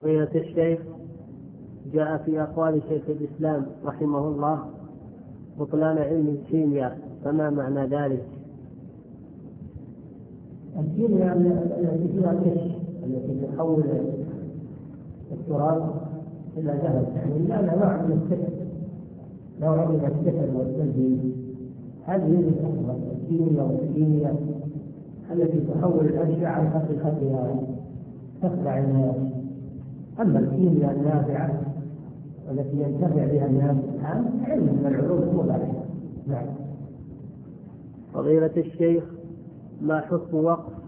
فضيلة الشيخ، جاء في أقوال شيخ الإسلام رحمه الله بطلان علم الكيمياء، فما معنى ذلك؟ الكيمياء التي فيها الغش، التي تحول التراب إلى ذهب، يعني هذا نوع من السحر، نوع من السحر والتلبيس. هذه الكيمياء والكيمياء التي تحول الأشياء عن حقيقتها تخدع الناس. أما الكيمياء النافعة التي ينتفع بها الناس الآن علم من العلوم المباحة. نعم. فضيلة الشيخ، ما حكم وقف